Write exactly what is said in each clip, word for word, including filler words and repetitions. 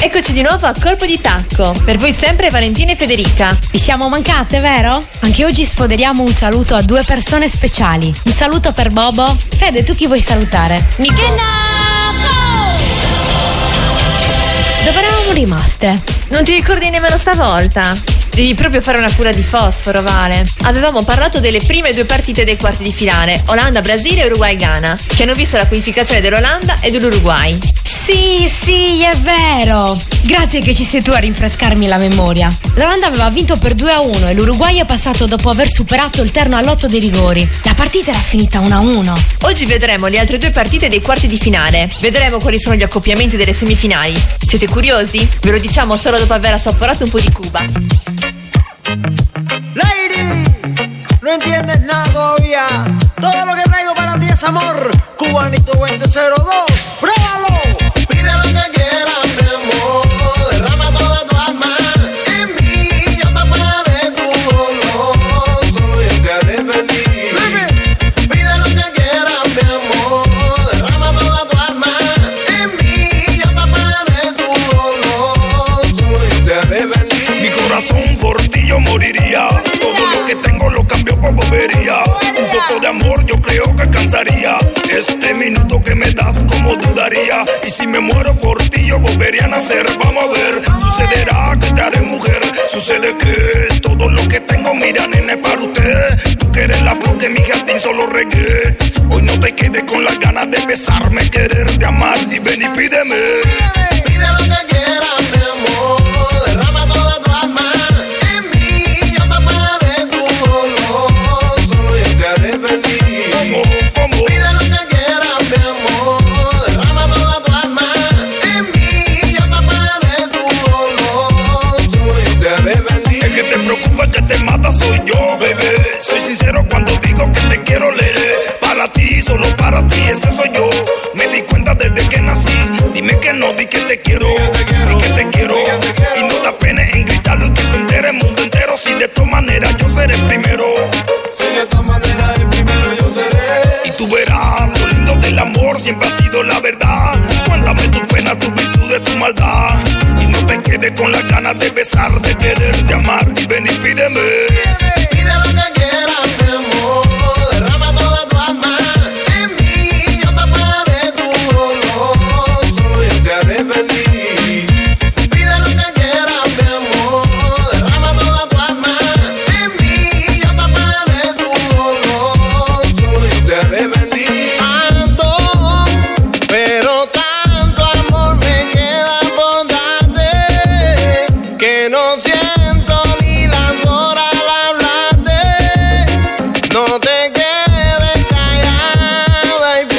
Eccoci di nuovo a Colpo di Tacco. Per voi sempre Valentina e Federica. Vi siamo mancate, vero? Anche oggi sfoderiamo un saluto a due persone speciali. Un saluto per Bobo. Fede, tu chi vuoi salutare? Nicola! Dove eravamo rimaste? Non ti ricordi nemmeno stavolta? Devi proprio fare una cura di fosforo, Vale. Avevamo parlato delle prime due partite dei quarti di finale, Olanda, Brasile e Uruguay, Ghana, che hanno visto la qualificazione dell'Olanda e dell'Uruguay. Sì, sì, è vero. Grazie che ci sei tu a rinfrescarmi la memoria. L'Olanda aveva vinto per due a uno e l'Uruguay è passato dopo aver superato il terno all'otto dei rigori. La partita era finita uno a uno. Oggi vedremo le altre due partite dei quarti di finale. Vedremo quali sono gli accoppiamenti delle semifinali. Siete curiosi? Ve lo diciamo solo dopo aver assaporato un po' di Cuba. Lady, no entiendes nada todavía. Todo lo que traigo para ti es amor. Cubanito veinte cero dos, pruébalo. Pide lo que quieras, mi amor. Derrama toda tu alma en mí. Yo taparé tu dolor. Solo yo te haré feliz. Pide lo que quieras, mi amor. Derrama toda tu alma en mí. Yo taparé tu dolor. Solo yo te haré feliz. Mi corazón por ti yo moriría. Todo lo que tengo lo cambio por bobería. Un poco de amor yo creo que alcanzaría. Este minuto que me das como dudaría. Y si me muero por ti yo volvería a nacer. Vamos a ver, sucederá que te haré mujer. Sucede que todo lo que tengo, mira nene, para usted. Tú que eres la flor que mi jardín solo regué. Hoy no te quedes con las ganas de besarme, quererte, amar y ven y pídeme. Pídeme, pide lo que quieras, mi amor. Derrama toda tu alma en mí. Yo taparé tu dolor. Solo yo te haré feliz. ¿Cómo? ¿Cómo? Pide lo que quieras, mi amor. Derrama toda tu alma en mí. Yo taparé tu dolor. Solo yo te haré feliz. El que te preocupa, el que te mata soy yo, bebé. Soy sincero cuando digo que te quiero, leer. Para ti, solo para ti, ese soy yo. Me di cuenta desde que nací. Dime que no, di que te quiero. Di que te quiero. Y no da pena en gritarlo y que se entere el mundo entero. Si de esta manera yo seré el primero. Si de esta manera el primero yo seré. Y tú verás, lo lindo del amor siempre ha sido la verdad. Cuéntame tu pena, tu virtud, de tu maldad. Y no te quedes con las ganas de besar, de querer, de amar. Y ven y pídeme. Pídeme, pide lo que quieras, mi amor. Derrama toda tu alma en mí. Yo taparé tu dolor. Solo yo te haré feliz. Pide lo que quieras, mi amor. Derrama toda tu alma en mí. Yo taparé tu dolor. Solo yo te haré feliz. Tanto, pero tanto amor me queda por darte, que no siento ni las horas al hablarte. No te quedes callada y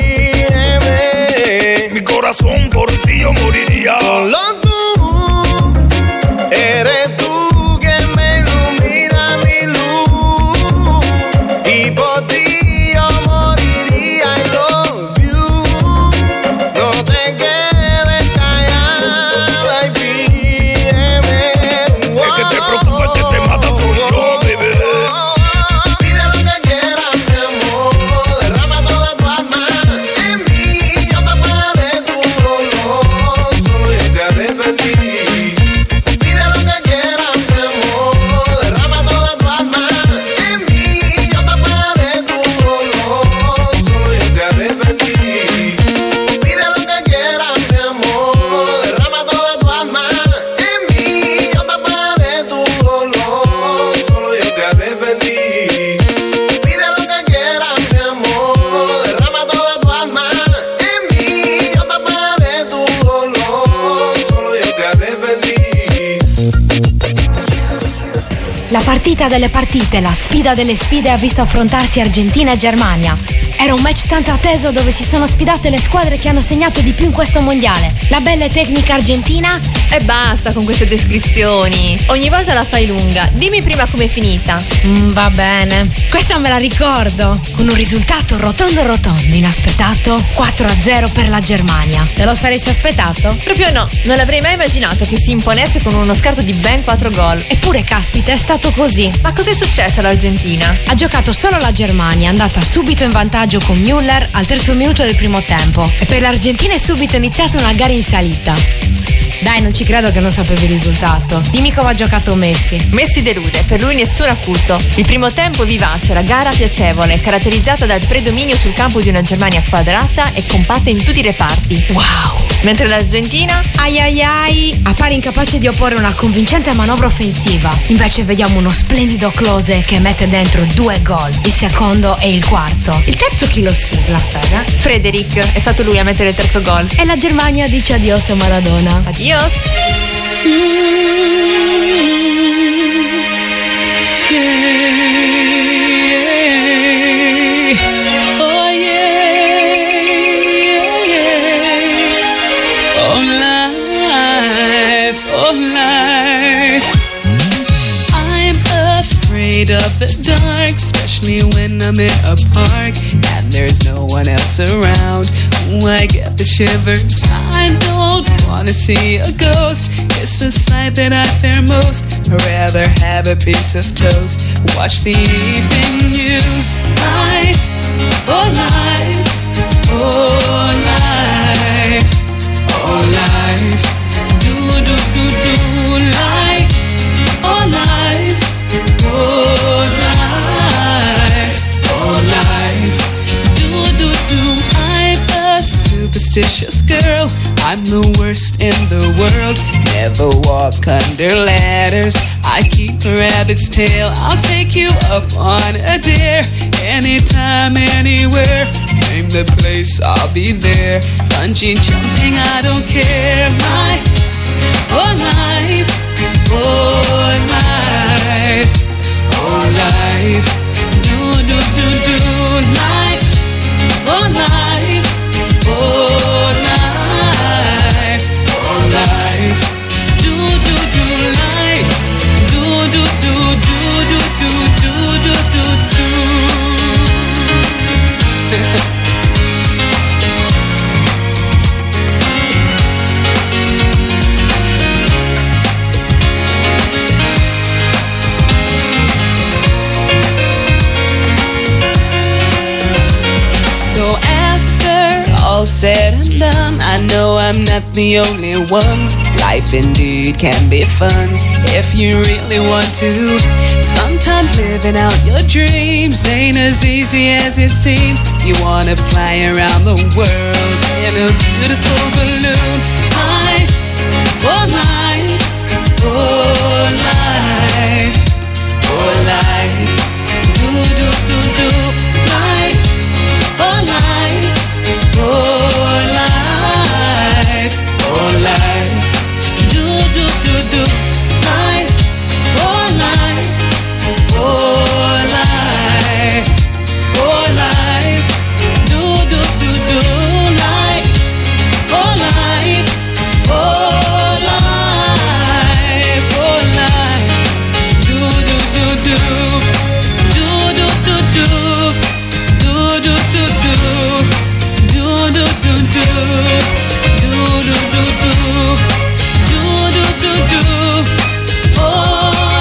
pídeme. Mi corazón por ti yo moriría. Solo tú, eres tú quien me ilumina mi luz. Y por ti yo moriría, I love you. No te quedes callada y pídeme. El que te preocupa, el que te mata soy yo, bebé. Pide lo que quieras, mi amor. Derrama toda tu alma en mí. Yo taparé tu dolor. Solo yo te haré feliz. Pide lo que quieras, mi amor. Derrama toda tu alma en mí. Yo taparé tu dolor. Solo yo te haré feliz. Pide lo que quieras, mi amor. Derrama toda tu alma en mí. Yo taparé tu dolor. Solo yo te haré feliz. Pide lo que quieras, mi amor. Derrama toda tu alma en mí. Yo taparé tu dolor. Solo yo te haré feliz. La partita delle partite, la sfida delle sfide ha visto affrontarsi Argentina e Germania. Era un match tanto atteso dove si sono sfidate le squadre che hanno segnato di più in questo mondiale. La bella e tecnica argentina. E basta con queste descrizioni. Ogni volta la fai lunga. Dimmi prima com'è finita. Mm, va bene. Questa me la ricordo. Con un risultato rotondo rotondo, inaspettato, quattro a zero per la Germania. Te lo saresti aspettato? Proprio no, non avrei mai immaginato che si imponesse con uno scarto di ben quattro gol. Eppure, caspita, è stato così. Ma cos'è successo all'Argentina? Ha giocato solo la Germania, è andata subito in vantaggio con Müller al terzo minuto del primo tempo. E per l'Argentina è subito iniziata una gara in salita. Dai, non ci credo che non sapevi il risultato. Dimmi come ha giocato Messi. Messi delude, per lui nessun acuto. Il primo tempo è vivace, la gara piacevole, caratterizzata dal predominio sul campo di una Germania quadrata e compatta in tutti i reparti. Wow! Mentre l'Argentina, ai ai ai, appare incapace di opporre una convincente manovra offensiva. Invece vediamo uno splendido Klose che mette dentro due gol, il secondo e il quarto. Il terzo chi lo sigla, Fede? Frederic, è stato lui a mettere il terzo gol. E la Germania dice adios a Maradona. Adios. Of the dark, especially when I'm in a park and there's no one else around. Ooh, I get the shivers. I don't wanna see a ghost. It's the sight that I fear most. I'd rather have a piece of toast. Watch the evening news. Life, oh life, oh life, oh life. Do do do do life, oh life. Oh life, oh life, do do do. I'm a superstitious girl. I'm the worst in the world. Never walk under ladders. I keep a rabbit's tail. I'll take you up on a dare. Anytime, anywhere. Name the place, I'll be there. Bungee jumping, I don't care. My oh life, oh life. Oh life, do do do do life, oh life, oh life, oh life, do do do life, do do do do do do do do do. All said and done, I know I'm not the only one. Life indeed can be fun if you really want to. Sometimes living out your dreams ain't as easy as it seems. You wanna fly around the world in a beautiful balloon. Life, oh life, oh life, oh life, do do do do life, oh life. Oh life, oh life, do do do do life, oh life, oh life, oh life, do do do do life, oh life, oh life, oh life, do do do do, do do do do, do do do do. Do do do do, do do do do, do do do do, oh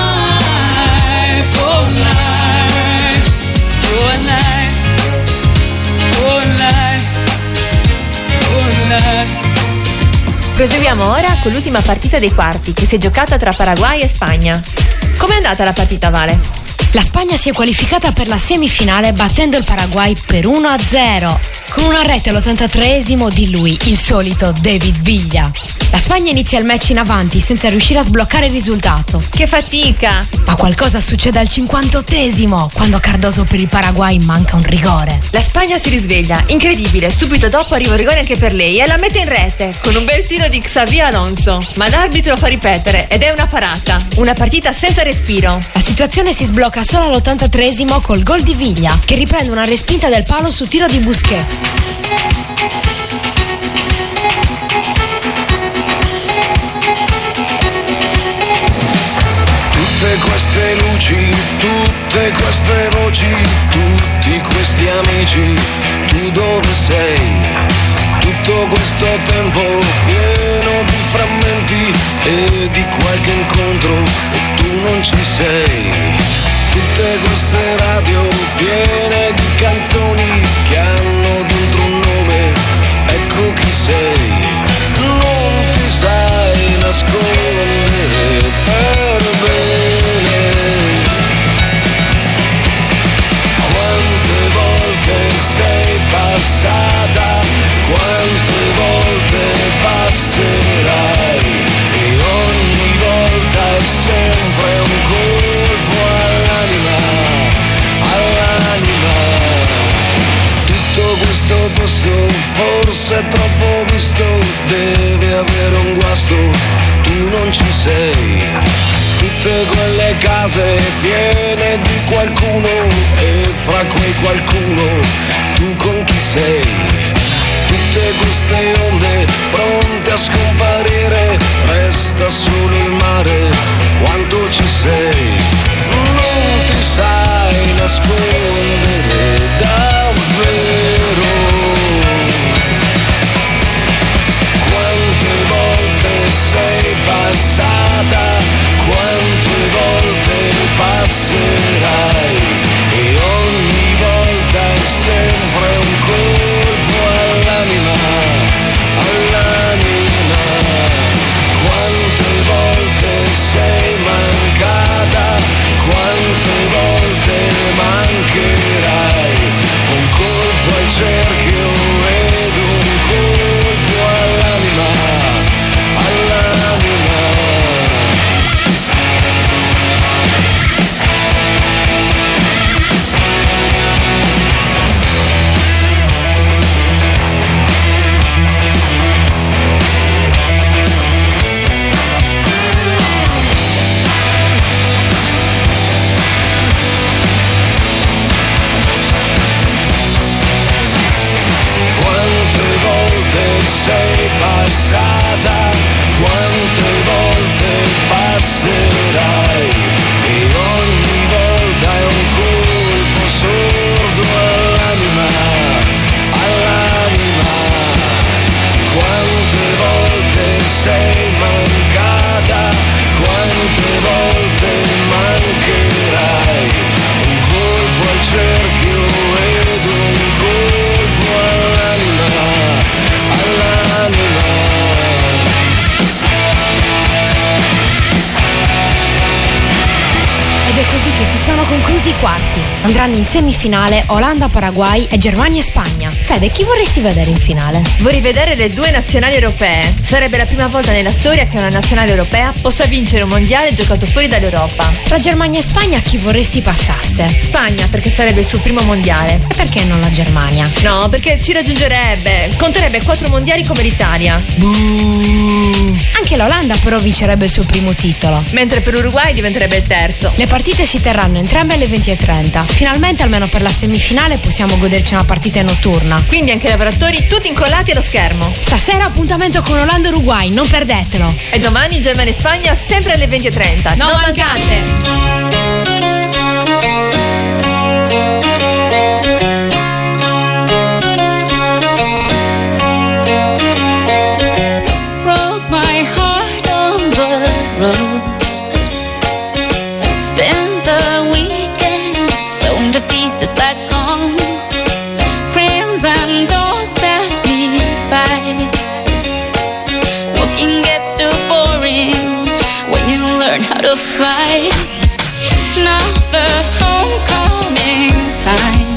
life, oh life, oh life, oh life, oh life. Proseguiamo ora con l'ultima partita dei quarti che si è giocata tra Paraguay e Spagna. Com'è andata la partita, Vale? La Spagna si è qualificata per la semifinale battendo il Paraguay per uno a zero con una rete all'ottantatreesimo di lui, il solito David Villa. La Spagna inizia il match in avanti senza riuscire a sbloccare il risultato. Che fatica! Ma qualcosa succede al cinquantottesimo quando Cardoso per il Paraguay manca un rigore. La Spagna si risveglia, incredibile, subito dopo arriva un rigore anche per lei e la mette in rete con un bel tiro di Xavi Alonso, ma l'arbitro fa ripetere ed è una parata, una partita senza respiro. La situazione si sblocca solo all'ottantatreesimo col gol di Villa che riprende una respinta del palo su tiro di Busquets. Tutte queste luci, tutte queste voci, tutti questi amici, tu dove sei? Tutto questo tempo pieno di frammenti e di qualche incontro e tu non ci sei. Tutte queste radio piene di canzoni che hanno dentro un nome, ecco chi sei. Non ti sai rimasto, tu non ci sei. Tutte quelle case piene di qualcuno e fra quei qualcuno tu con chi sei. Tutte queste onde pronte a scomparire, resta solo il mare, quanto ci sei. Non ti sai nascondere davvero. Quante volte sei passata, quante volte passerai, e ogni volta è sempre un colpo all'anima, all'anima. Quante volte sei mancata, quante volte mancherai, un colpo al cerchio ed un colpo all'anima, all'anima. Sei passata, quante volte passerai, e ogni volta è un colpo sordo all'anima, all'anima. Quante volte sei mancata, quante volte mancherai, un colpo al cerchio ed un colpo all'anima, all'anima. Ed è così che si sono conclusi i quarti. Andranno in semifinale Olanda, Paraguay e Germania e Spagna. Fede, chi vorresti vedere in finale? Vorrei vedere le due nazionali europee. Sarebbe la prima volta nella storia che una nazionale europea possa vincere un mondiale giocato fuori dall'Europa. Tra Germania e Spagna chi vorresti passasse? Spagna, perché sarebbe il suo primo mondiale. E perché non la Germania? No, perché ci raggiungerebbe. Conterebbe quattro mondiali come l'Italia. Buh. Anche l'Olanda però vincerebbe il suo primo titolo. Mentre per l'Uruguay diventerebbe il terzo. Le partite si terranno entrambe alle venti e trenta. Finalmente, almeno per la semifinale, possiamo goderci una partita notturna. Quindi anche i lavoratori tutti incollati allo schermo. Stasera appuntamento con Olanda-Uruguay, non perdetelo. E domani Germania e Spagna sempre alle venti e trenta. Non, non mancate! To fight, now the homecoming time.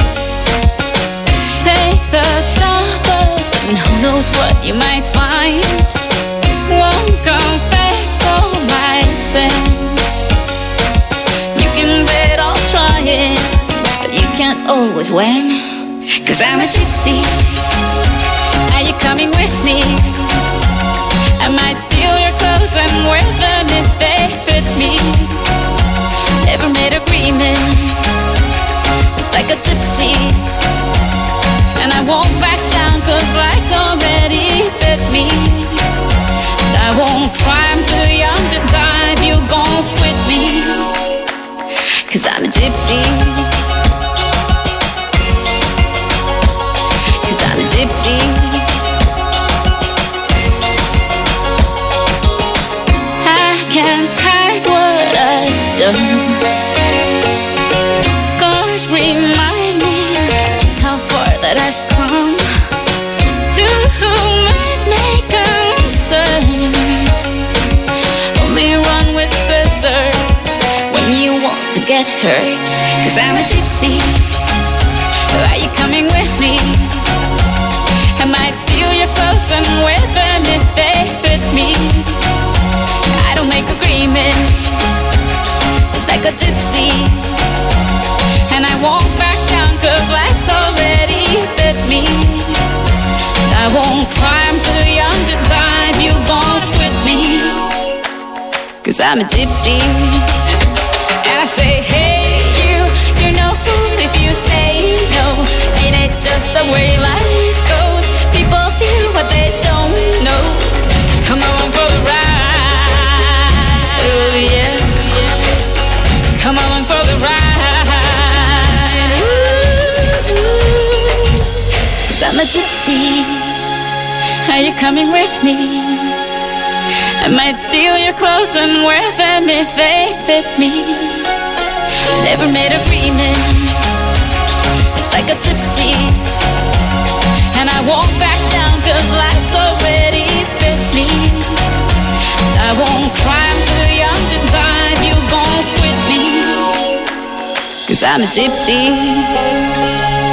Take the double, and who knows what you might find. Won't confess all my sins. You can bet I'll try it, but you can't always win. Cause I'm a gypsy. Are you coming with me? I might steal your clothes and wear them if they fit me. Never made agreements, just like a gypsy. And I won't back down cause life's already bit me. And I won't cry, I'm too young to die if you gon' quit me. Cause I'm a gypsy. Cause I'm a gypsy. Can't hide what I've done. Scars remind me just how far that I've come. To whom it may concern, only run with scissors when you want to get hurt. Cause I'm a gypsy. Are you coming with me? I might steal your clothes and wear them if they fit me. I don't make agreements, just like a gypsy. And I won't back down cause life's already bit me. And I won't cry, I'm too young to die if you gon' 'cause I'm a gypsy. And I say, hey, you, you're no fool if you say no. Ain't it just the way life goes? People feel what they don't know. Come on for the ride, oh yeah. Come on for the ride, ooh, 'cause I'm a gypsy. Are you coming with me? I might steal your clothes and wear them if they fit me. Never made agreements, just like a gypsy. And I won't back down 'cause life's already bit me. I won't cry, I'm too young to die if you gon' quit me, 'cause I'm a gypsy.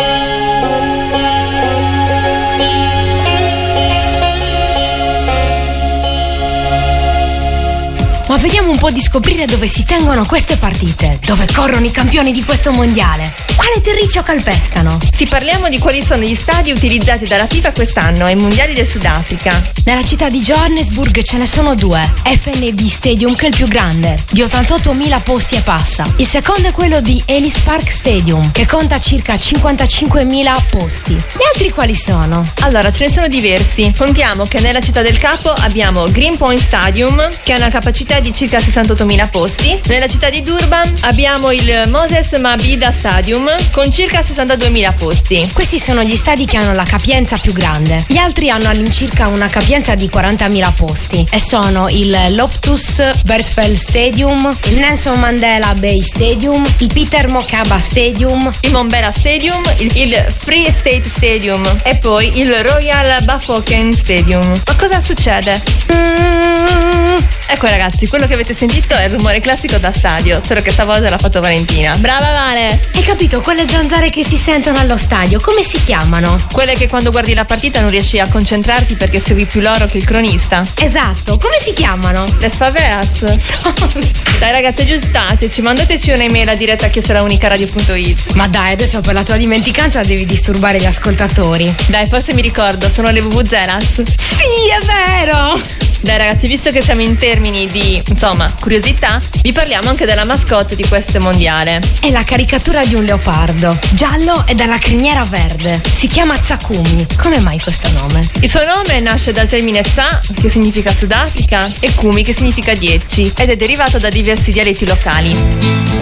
Ma vediamo un po' di scoprire dove si tengono queste partite, dove corrono i campioni di questo mondiale. Quale terriccio calpestano? Sì, parliamo di quali sono gli stadi utilizzati dalla FIFA quest'anno ai mondiali del Sudafrica. Nella città di Johannesburg ce ne sono due. F N B Stadium, che è il più grande, di ottantottomila posti e passa. Il secondo è quello di Ellis Park Stadium, che conta circa cinquantacinquemila posti. Gli altri quali sono? Allora, ce ne sono diversi. Contiamo che nella città del capo abbiamo Greenpoint Stadium, che ha una capacità di circa sessantottomila posti. Nella città di Durban abbiamo il Moses Mabhida Stadium con circa sessantaduemila posti. Questi sono gli stadi che hanno la capienza più grande. Gli altri hanno all'incirca una capienza di quarantamila posti e sono il Loftus Versfeld Stadium, il Nelson Mandela Bay Stadium, il Peter Mokaba Stadium, il Mombela Stadium, il, il Free State Stadium e poi il Royal Bafokeng Stadium. Ma cosa succede? Mm. Ecco ragazzi, quello che avete sentito è il rumore classico da stadio, solo che stavolta l'ha fatto Valentina. Brava Vale! Hai capito? Quelle zanzare che si sentono allo stadio, come si chiamano? Quelle che quando guardi la partita non riesci a concentrarti perché segui più loro che il cronista. Esatto, come si chiamano? Le favelas. Dai ragazzi, aggiustateci, mandateci un'email a diretta chiocciola unicaradio punto it. Ma dai, adesso per la tua dimenticanza devi disturbare gli ascoltatori. Dai, forse mi ricordo, sono le vuvuzelas. Sì, è vero! Dai ragazzi, visto che siamo in termini di, insomma, curiosità, vi parliamo anche della mascotte di questo mondiale. È la caricatura di un leopardo, giallo e dalla criniera verde. Si chiama Tsakumi. Come mai questo nome? Il suo nome nasce dal termine Tsa, che significa Sudafrica, e Kumi, che significa dieci, ed è derivato da diversi dialetti locali.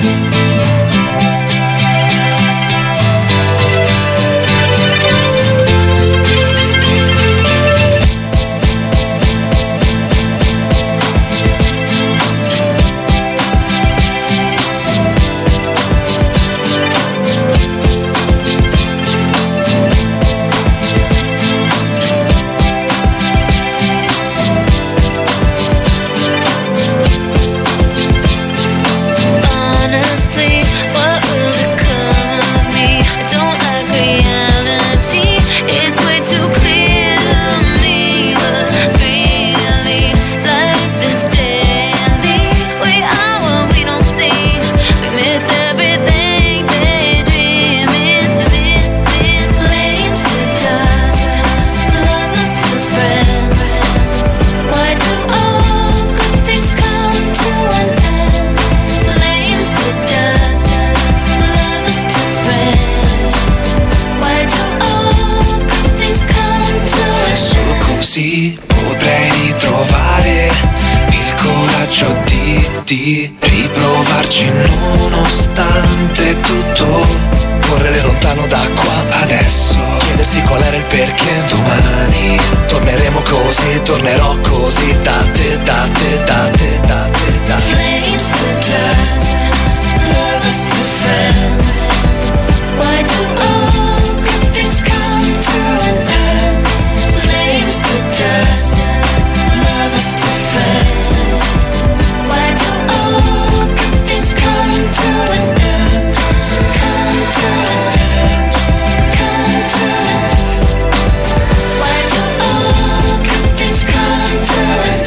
Potrei ritrovare il coraggio di, di riprovarci nonostante tutto. Correre lontano da qua adesso, chiedersi qual era il perché. Domani torneremo così, tornerò così da te, da te, da te, da te, da te. Flames to dust, lovers to friends. Why do all good things come to an end? Flames to dust, lovers to friends. Why do all good things come to an end? Come to an end, come to an end. Why do all good things come to an end?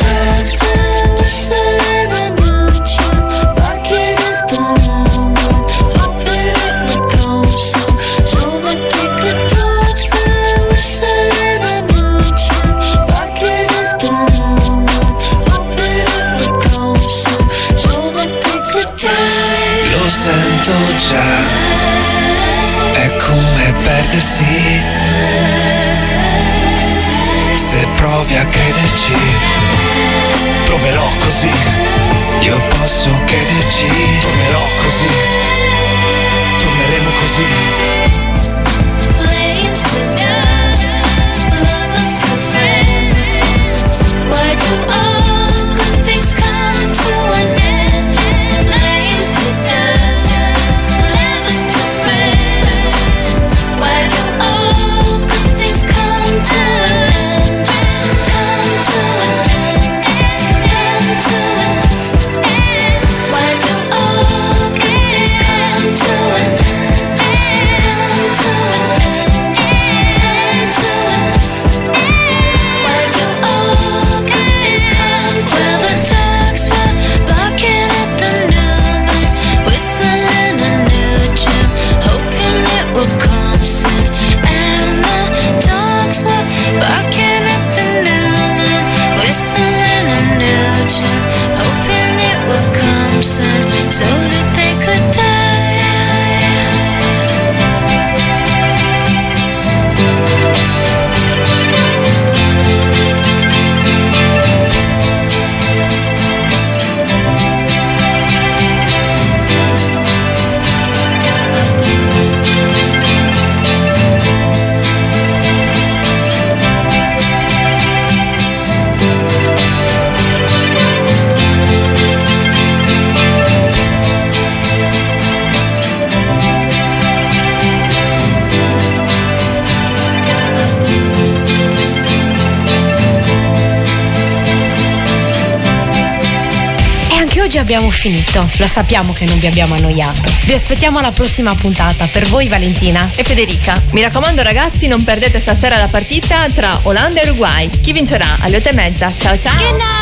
visto già, è come perdersi, se provi a crederci, proverò così, io posso crederci, tornerò così, torneremo così. Flames to dust, lovers to friends. Why do all good things come to an end? Flames to dust, lovers to friends. Why do all good things come to an end? Come to an end, come to an end. Why do all good things come to an end? So that they could die. Oggi abbiamo finito, lo sappiamo che non vi abbiamo annoiato. Vi aspettiamo alla prossima puntata. Per voi Valentina e Federica. Mi raccomando ragazzi, non perdete stasera la partita tra Olanda e Uruguay. Chi vincerà? Alle otto e mezza. Ciao ciao.